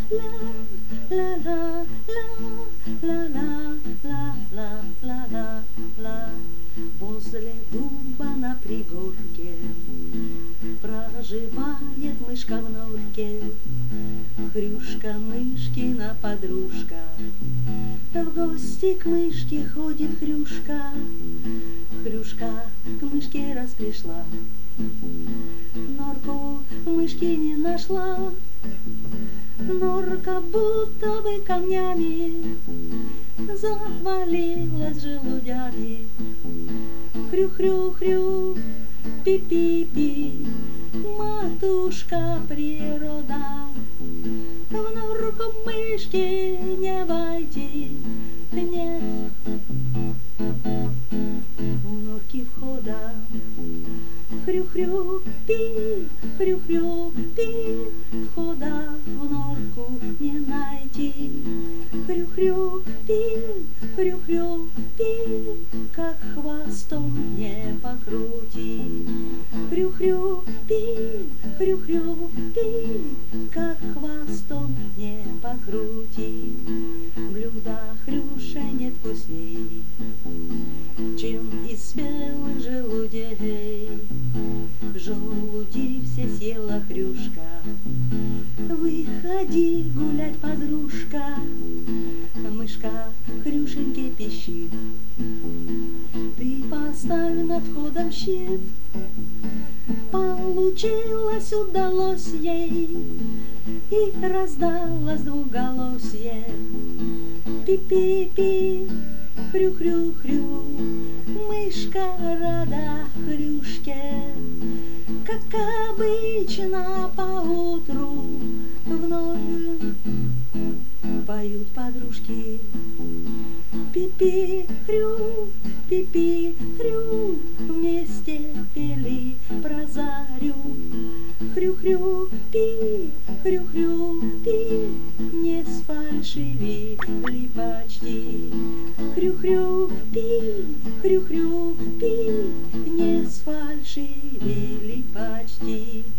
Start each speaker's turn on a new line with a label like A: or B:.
A: la la la la la la la la la la. Возле дуба на пригорке проживает мышка в норке. Хрюшка, мышкина подружка, в гости к мышке ходит Хрюшка. Хрюшка к мышке раз пришла, норку мышки не нашла. Норка будто бы камнями завалилась желудями. Хрю-хрю-хрю, пи-пи-пи, матушка природа. В норку мышки не войти, нет у норки входа. Хрю-хрю-пи, хрю-хрю-пи, входа в норку не найти. Хрю-хрю-пи, хрю-хрю-пи, как хвостом не покрути. Хрю-хрю-пи, хрю-хрю-пи, как хвостом не покрути. Блюдо Хрюши нет вкусней, чем из спелых желудей. Желуди все съела Хрюшка, выходи гулять, подружка. Мышка Хрюшеньке пищит, ты поставь над входом щит. Получилось, удалось ей, и раздалось двуголосье. Пи-пи-пи, хрю-хрю-хрю, мышка рада Хрюшке. Как обычно поутру вновь поют подружки. Пи-пи-хрю, пи-пи-хрю, вместе пели про зарю. Хрю-хрю-пи, хрю-хрю-пи, не сфальшивили почти. Хрю-хрю-пи, хрю-хрю-пи, не сфальшивили почти.